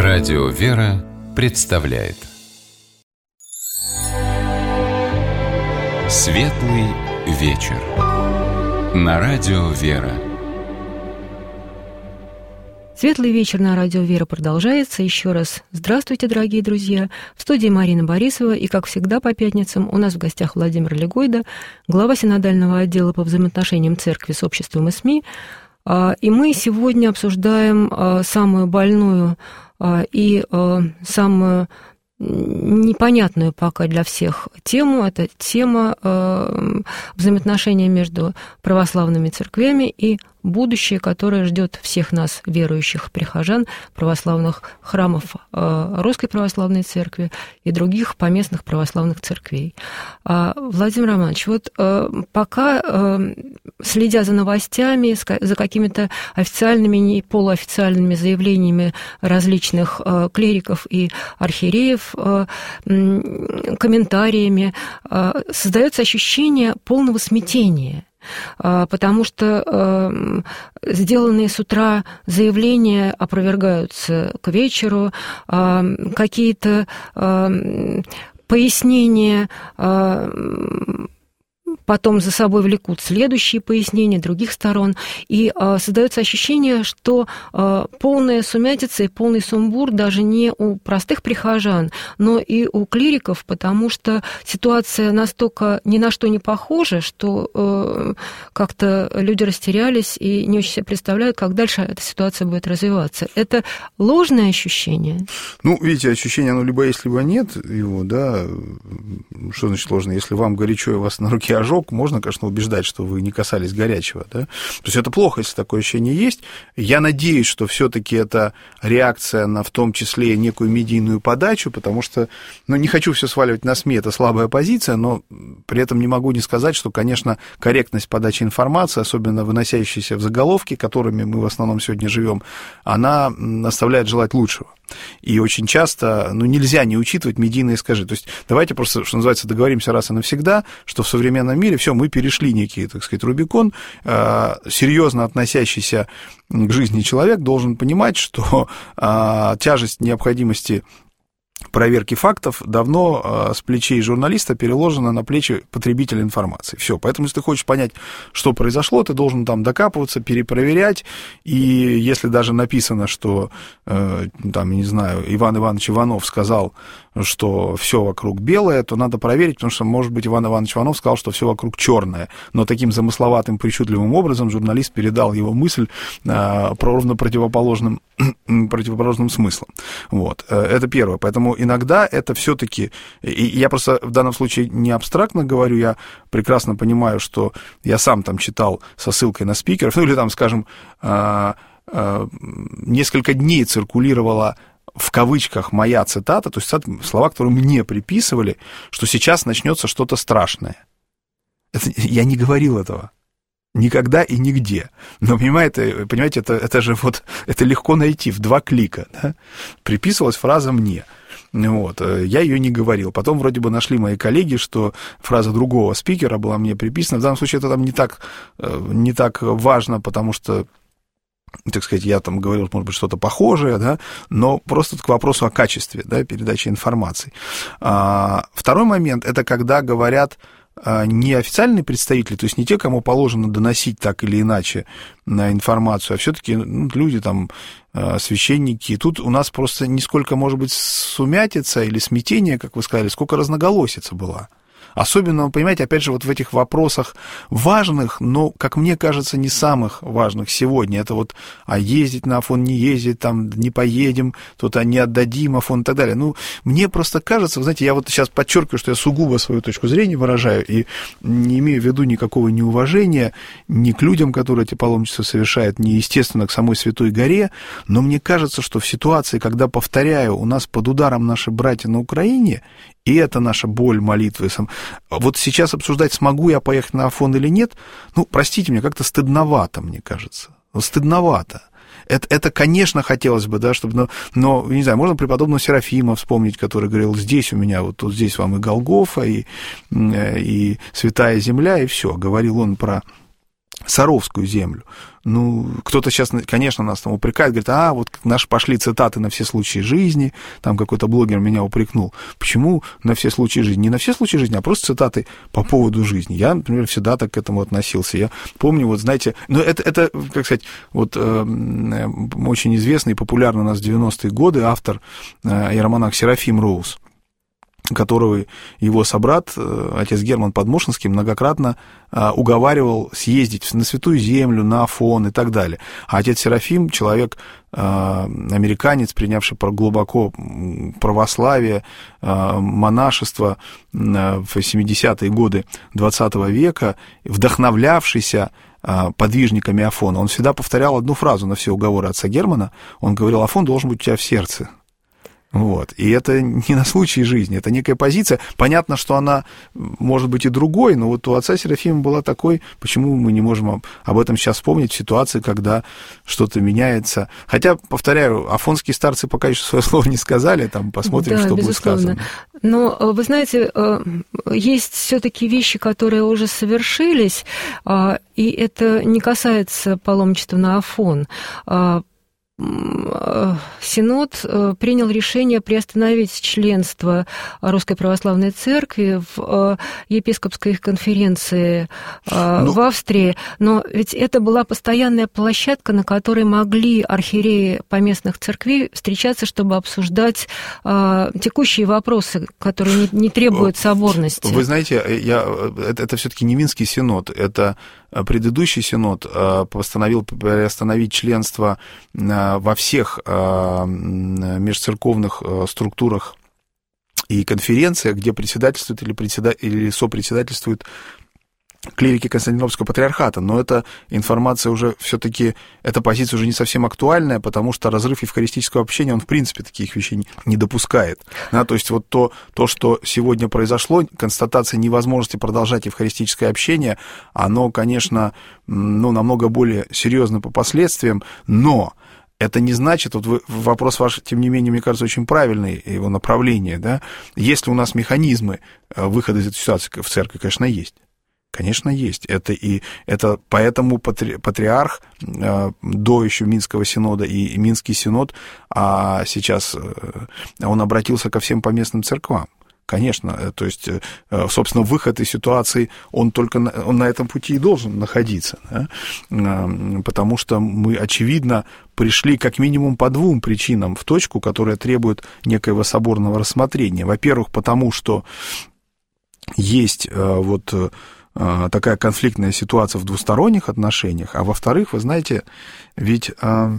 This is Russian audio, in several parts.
Радио «Вера» представляет Светлый вечер на Радио «Вера». Светлый вечер на Радио «Вера» продолжается. Еще раз здравствуйте, дорогие друзья. В студии Марина Борисова, и, как всегда, по пятницам у нас в гостях Владимир Легойда, глава синодального отдела по взаимоотношениям церкви с обществом и СМИ. И мы сегодня обсуждаем самую больную и самую непонятную пока для всех тему. Это тема взаимоотношений между православными церквями и будущее, которое ждет всех нас, верующих прихожан, православных храмов Русской Православной Церкви и других поместных православных церквей. Владимир Романович, вот пока, следя за новостями, за какими-то официальными и полуофициальными заявлениями различных клириков и архиереев, комментариями, создается ощущение полного смятения. Потому что сделанные с утра заявления опровергаются к вечеру, какие-то пояснения потом за собой влекут следующие пояснения других сторон, и создается ощущение, что полная сумятица и полный сумбур даже не у простых прихожан, но и у клириков, потому что ситуация настолько ни на что не похожа, что как-то люди растерялись и не очень себе представляют, как дальше эта ситуация будет развиваться. Это ложное ощущение? Ну, видите, ощущение, оно либо есть, либо нет его, да. Что значит ложное? Если вам горячо и у вас на руке ожог, можно, конечно, убеждать, что вы не касались горячего, да? То есть это плохо, если такое ощущение есть. Я надеюсь, что все-таки это реакция на, в том числе, некую медийную подачу, потому что, ну, не хочу все сваливать на СМИ, это слабая позиция, но при этом не могу не сказать, что, конечно, корректность подачи информации, особенно выносящейся в заголовки, которыми мы в основном сегодня живем, она оставляет желать лучшего. И очень часто, ну, нельзя не учитывать медийные искажения. То есть давайте просто, что называется, договоримся раз и навсегда, что в современном мире все, мы перешли некий, так сказать, Рубикон. Серьезно относящийся к жизни человек должен понимать, что тяжесть необходимости проверки фактов давно с плечей журналиста переложена на плечи потребителя информации. Все. Поэтому, если ты хочешь понять, что произошло, ты должен там докапываться, перепроверять. И если даже написано, что, там, не знаю, Иван Иванович Иванов сказал, что все вокруг белое, то надо проверить, потому что, может быть, Иван Иванович Иванов сказал, что все вокруг черное. Но таким замысловатым, причудливым образом журналист передал его мысль ровно противоположным смыслом. Вот. Это первое. Поэтому иногда это все-таки, и я просто в данном случае не абстрактно говорю, я прекрасно понимаю, что я сам там читал со ссылкой на спикеров, ну или там, скажем, несколько дней циркулировала в кавычках моя цитата, то есть слова, которые мне приписывали, что сейчас начнется что-то страшное. Я не говорил этого. Никогда и нигде. Но, понимаете, это же вот, это легко найти в 2 клика. Да? Приписывалась фраза мне. Вот. Я ее не говорил. Потом вроде бы нашли мои коллеги, что фраза другого спикера была мне приписана. В данном случае это там не так важно, потому что, так сказать, я там говорил, может быть, что-то похожее, да, но просто к вопросу о качестве, да, передачи информации. Второй момент – это когда говорят не официальные представители, то есть не те, кому положено доносить так или иначе на информацию, а все-таки люди, там, священники. И тут у нас просто не сколько, может быть, сумятица или смятение, как вы сказали, сколько разноголосица была. Особенно, понимаете, опять же, вот в этих вопросах важных, но, как мне кажется, не самых важных сегодня. Это вот, а ездить на Афон, не ездить, там, не поедем, тут, а не отдадим Афон и так далее. Ну, мне просто кажется, вы знаете, я вот сейчас подчеркиваю, что я сугубо свою точку зрения выражаю и не имею в виду никакого неуважения ни к людям, которые эти паломничества совершают, ни, естественно, к самой Святой Горе, но мне кажется, что в ситуации, когда, повторяю, у нас под ударом наши братья на Украине, и это наша боль, молитвы. Вот сейчас обсуждать, смогу я поехать на Афон или нет, ну, простите меня, как-то стыдновато, мне кажется. Стыдновато. Это, конечно, хотелось бы, да, чтобы, но, не знаю, можно преподобного Серафима вспомнить, который говорил, здесь у меня, вот тут здесь вам и Голгофа, и святая земля, и все. Говорил он про Саровскую землю. Ну, кто-то сейчас, конечно, нас там упрекает, говорит, вот наши пошли цитаты на все случаи жизни, там какой-то блогер меня упрекнул. Почему на все случаи жизни? Не на все случаи жизни, а просто цитаты по поводу жизни. Я, например, всегда так к этому относился. Я помню, вот знаете, ну, это как сказать, вот очень известный и популярный у нас в 90-е годы автор, иеромонах Серафим Роуз, которого его собрат, отец Герман Подмошинский, многократно уговаривал съездить на Святую Землю, на Афон и так далее. А отец Серафим, человек, американец, принявший глубоко православие, монашество в 70-е годы XX века, вдохновлявшийся подвижниками Афона, он всегда повторял одну фразу на все уговоры отца Германа. Он говорил: Афон должен быть у тебя в сердце. Вот. И это не на случай жизни, это некая позиция. Понятно, что она может быть и другой, но вот у отца Серафима была такой. Почему мы не можем об этом сейчас вспомнить в ситуации, когда что-то меняется? Хотя, повторяю, афонские старцы пока еще свое слово не сказали, там посмотрим, да, что безусловно будет сказано. Но, вы знаете, есть все-таки вещи, которые уже совершились, и это не касается паломничества на Афон. Синод принял решение приостановить членство Русской Православной Церкви в епископской конференции в Австрии, но ведь это была постоянная площадка, на которой могли архиереи поместных церквей встречаться, чтобы обсуждать текущие вопросы, которые не требуют соборности. Вы знаете, это все-таки не Минский Синод, это предыдущий Синод постановил приостановить членство во всех межцерковных структурах и конференциях, где председательствуют или сопредседательствуют клирики Константинопольского патриархата, но эта информация уже все-таки, эта позиция уже не совсем актуальная, потому что разрыв евхаристического общения, он в принципе таких вещей не допускает. Да, то есть вот то, что сегодня произошло, констатация невозможности продолжать евхаристическое общение, оно, конечно, намного более серьезно по последствиям, но это не значит, вот вопрос ваш, тем не менее, мне кажется, очень правильный, его направление, да, если у нас механизмы выхода из этой ситуации в церкви, конечно, есть. Конечно, есть. Это поэтому патриарх до еще Минского Синода и Минский Синод, а сейчас он обратился ко всем поместным церквам. Конечно, то есть, собственно, выход из ситуации, он на этом пути и должен находиться, да? Потому что мы, очевидно, пришли как минимум по двум причинам в точку, которая требует некоего соборного рассмотрения. Во-первых, потому что есть такая конфликтная ситуация в двусторонних отношениях, а во-вторых, вы знаете, ведь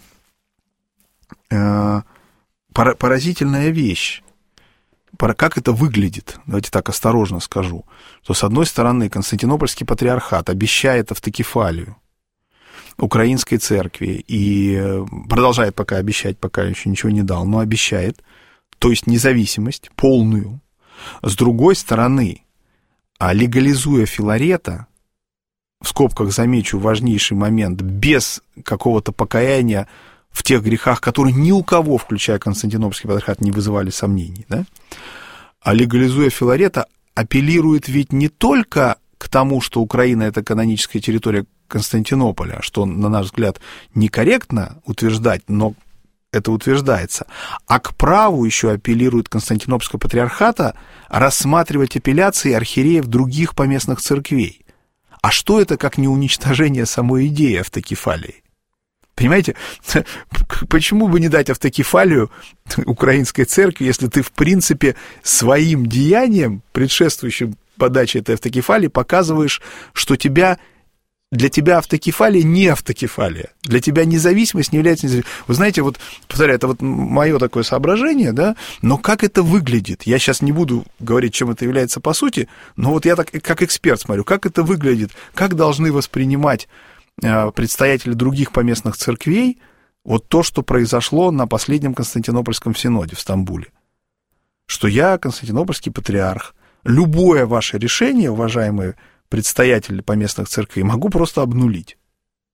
поразительная вещь, как это выглядит, давайте так осторожно скажу, что, с одной стороны, Константинопольский патриархат обещает автокефалию Украинской церкви и продолжает пока обещать, пока еще ничего не дал, но обещает, то есть независимость полную. С другой стороны, легализуя Филарета, в скобках замечу важнейший момент, без какого-то покаяния в тех грехах, которые ни у кого, включая Константинопольский патриархат, не вызывали сомнений, да? А легализуя Филарета, апеллирует ведь не только к тому, что Украина — это каноническая территория Константинополя, что, на наш взгляд, некорректно утверждать, но это утверждается, а к праву еще апеллирует Константинопольского патриархата рассматривать апелляции архиереев других поместных церквей. А что это, как не уничтожение самой идеи автокефалии? Понимаете, почему бы не дать автокефалию украинской церкви, если ты, в принципе, своим деянием, предшествующим подаче этой автокефалии, показываешь, что для тебя автокефалия не автокефалия, для тебя независимость не является независимостью. Вы знаете, вот, повторяю, это вот мое такое соображение, да, но как это выглядит? Я сейчас не буду говорить, чем это является по сути, но вот я так как эксперт смотрю, как это выглядит, как должны воспринимать предстоятели других поместных церквей вот то, что произошло на последнем Константинопольском синоде в Стамбуле. Что я, Константинопольский патриарх, любое ваше решение, уважаемые предстоятели поместных церквей, могу просто обнулить.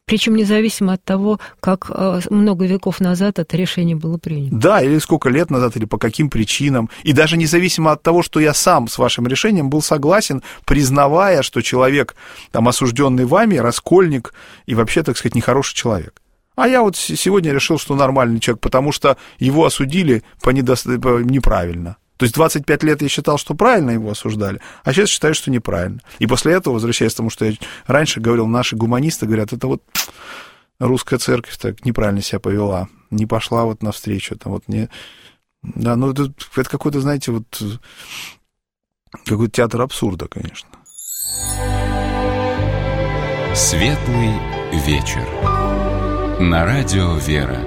Причем независимо от того, как много веков назад это решение было принято. Да, или сколько лет назад, или по каким причинам. И даже независимо от того, что я сам с вашим решением был согласен, признавая, что человек, там, осужденный вами, раскольник и вообще, так сказать, нехороший человек. А я вот сегодня решил, что нормальный человек, потому что его осудили неправильно. То есть 25 лет я считал, что правильно его осуждали, а сейчас считаю, что неправильно. И после этого, возвращаясь к тому, что я раньше говорил, наши гуманисты говорят, это вот русская церковь так неправильно себя повела, не пошла вот навстречу. Там вот не... Да, ну это какой-то, знаете, вот какой-то театр абсурда, конечно. Светлый вечер. На радио «Вера».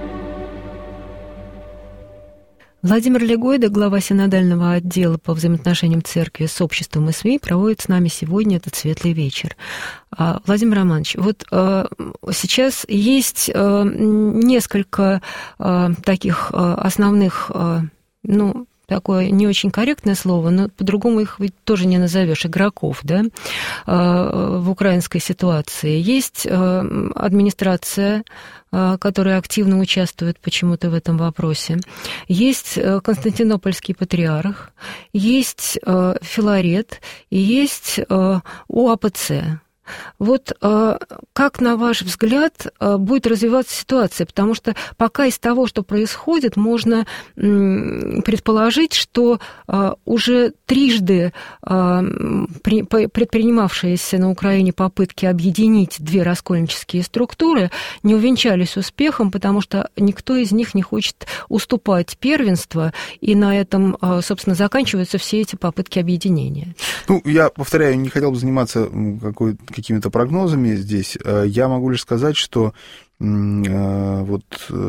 Владимир Легойда, глава синодального отдела по взаимоотношениям церкви с обществом и СМИ, проводит с нами сегодня этот светлый вечер. Владимир Романович, вот сейчас есть несколько таких основных, ну, такое не очень корректное слово, но по-другому их ведь тоже не назовешь, игроков, да, в украинской ситуации. Есть администрация, которая активно участвует почему-то в этом вопросе. Есть Константинопольский патриарх, есть Филарет и есть УАПЦ. Вот как, на ваш взгляд, будет развиваться ситуация? Потому что пока из того, что происходит, можно предположить, что уже трижды предпринимавшиеся на Украине попытки объединить две раскольнические структуры не увенчались успехом, потому что никто из них не хочет уступать первенство, и на этом, собственно, заканчиваются все эти попытки объединения. Ну, я повторяю, не хотел бы заниматься какими-то прогнозами здесь. Я могу лишь сказать, что вот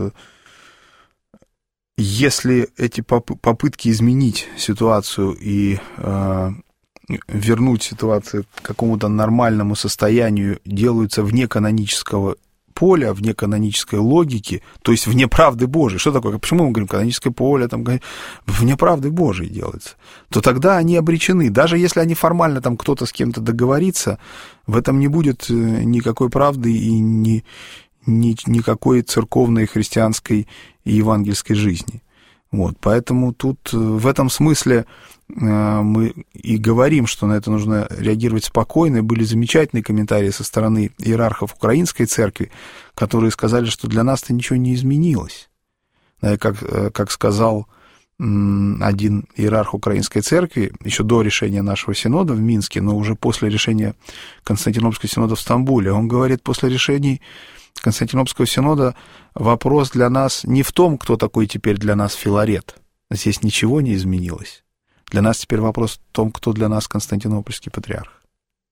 если эти попытки изменить ситуацию и вернуть ситуацию к какому-то нормальному состоянию делаются вне канонического поля, вне канонической логики, то есть вне правды Божией. Что такое? Почему мы говорим каноническое поле? Там, вне правды Божией делается. То тогда они обречены. Даже если они формально там кто-то с кем-то договорится, в этом не будет никакой правды и никакой церковной, христианской и евангельской жизни. Вот. Поэтому тут в этом смысле мы и говорим, что на это нужно реагировать спокойно. Были замечательные комментарии со стороны иерархов Украинской церкви, которые сказали, что для нас-то ничего не изменилось. Как сказал один иерарх Украинской церкви еще до решения нашего синода в Минске, но уже после решения Константинопольского синода в Стамбуле, он говорит, после решений Константинопольского синода вопрос для нас не в том, кто такой теперь для нас Филарет. Здесь ничего не изменилось. Для нас теперь вопрос в том, кто для нас Константинопольский патриарх.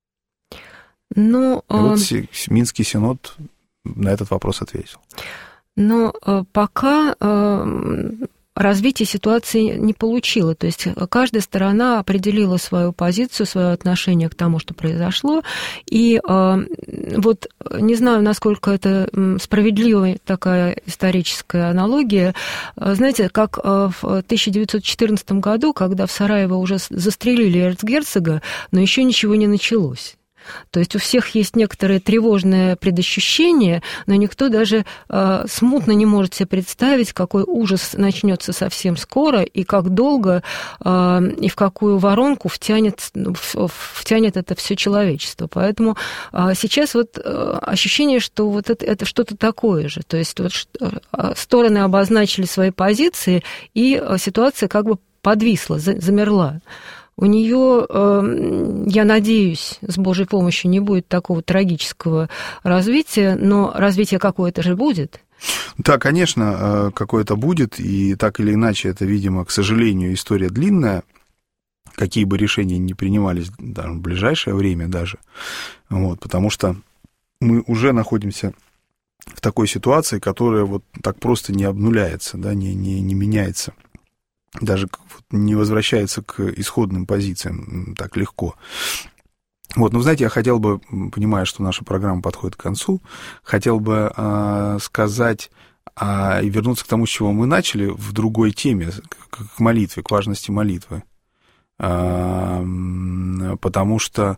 Ну, вот Минский синод на этот вопрос ответил. Но пока развитие ситуации не получило. То есть каждая сторона определила свою позицию, свое отношение к тому, что произошло. И вот не знаю, насколько это справедливая такая историческая аналогия. Знаете, как в 1914 году, когда в Сараево уже застрелили эрцгерцога, но еще ничего не началось. То есть у всех есть некоторое тревожное предощущение, но никто даже смутно не может себе представить, какой ужас начнется совсем скоро и как долго и в какую воронку втянет это все человечество. Поэтому сейчас вот ощущение, что вот это что-то такое же. То есть вот стороны обозначили свои позиции, и ситуация как бы подвисла, замерла. У нее, я надеюсь, с Божьей помощью не будет такого трагического развития, но развитие какое-то же будет. Да, конечно, какое-то будет, и так или иначе, это, видимо, к сожалению, история длинная, какие бы решения ни принимались даже в ближайшее время даже, вот, потому что мы уже находимся в такой ситуации, которая вот так просто не обнуляется, да, не меняется. Даже не возвращается к исходным позициям так легко. Вот, ну, знаете, я хотел бы, понимая, что наша программа подходит к концу, хотел бы сказать и вернуться к тому, с чего мы начали, в другой теме, к молитве, к важности молитвы. Потому что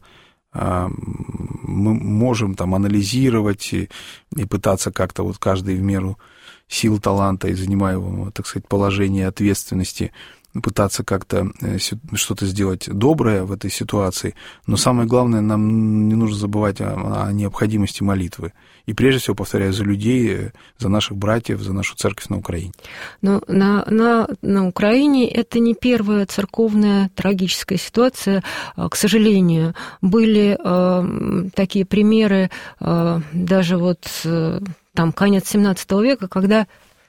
мы можем там анализировать и пытаться как-то вот каждый в меру сил, таланта и занимаемого, так сказать, положения ответственности пытаться как-то что-то сделать доброе в этой ситуации, но самое главное, нам не нужно забывать о необходимости молитвы. И прежде всего, повторяю, за людей, за наших братьев, за нашу церковь на Украине. Но на Украине это не первая церковная трагическая ситуация. К сожалению, были такие примеры, даже вот там конец XVII века, когда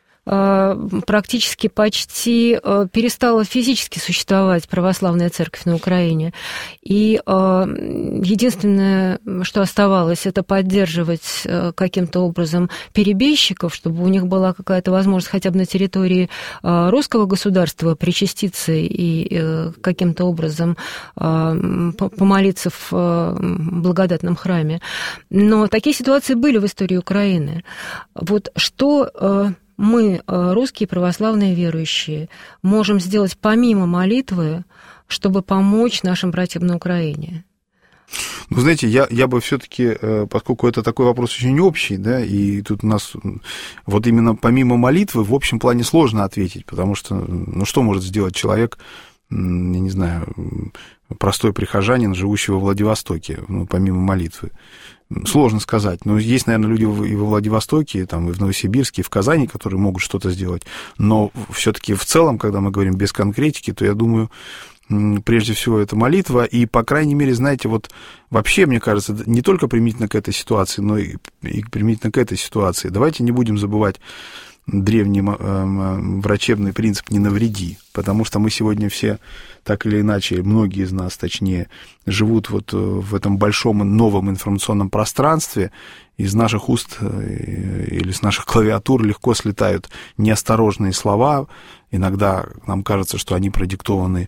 практически почти перестала физически существовать православная церковь на Украине. И единственное, что оставалось, это поддерживать каким-то образом перебежчиков, чтобы у них была какая-то возможность хотя бы на территории русского государства причаститься и каким-то образом помолиться в благодатном храме. Но такие ситуации были в истории Украины. Вот что мы, русские православные верующие, можем сделать помимо молитвы, чтобы помочь нашим братьям на Украине? Ну, знаете, я бы все-таки, поскольку это такой вопрос очень общий, да, и тут у нас вот именно помимо молитвы в общем плане сложно ответить, потому что, ну, что может сделать человек, я не знаю, простой прихожанин, живущий во Владивостоке, ну, помимо молитвы? Сложно сказать. Но есть, наверное, люди и во Владивостоке, и в Новосибирске, и в Казани, которые могут что-то сделать. Но все-таки в целом, когда мы говорим без конкретики, то я думаю, прежде всего, это молитва. И, по крайней мере, знаете, вот вообще, мне кажется, не только применительно к этой ситуации, но и применительно к этой ситуации. Давайте не будем забывать древний врачебный принцип «не навреди», потому что мы сегодня все, так или иначе, многие из нас, точнее, живут вот в этом большом новом информационном пространстве, из наших уст или с наших клавиатур легко слетают неосторожные слова, иногда нам кажется, что они продиктованы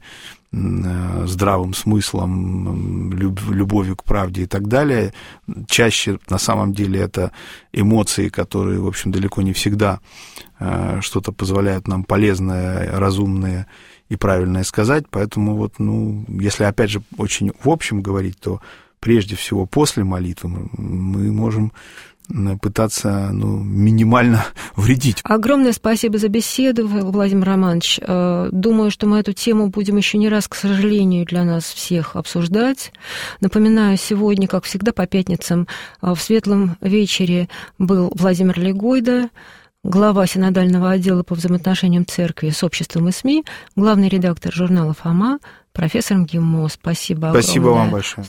здравым смыслом, любовью к правде и так далее. Чаще, на самом деле, это эмоции, которые, в общем, далеко не всегда что-то позволяют нам полезное, разумное и правильное сказать. Поэтому вот, ну, если, опять же, очень в общем говорить, то прежде всего после молитвы мы можем пытаться, ну, минимально вредить. Огромное спасибо за беседу, Владимир Романович. Думаю, что мы эту тему будем еще не раз, к сожалению, для нас всех обсуждать. Напоминаю, сегодня, как всегда, по пятницам в светлом вечере был Владимир Легойда, глава синодального отдела по взаимоотношениям церкви с обществом и СМИ, главный редактор журнала «Фома», профессор МГИМО. Спасибо огромное. Спасибо вам большое.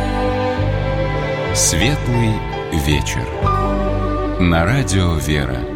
Светлый вечер. На радио «Вера».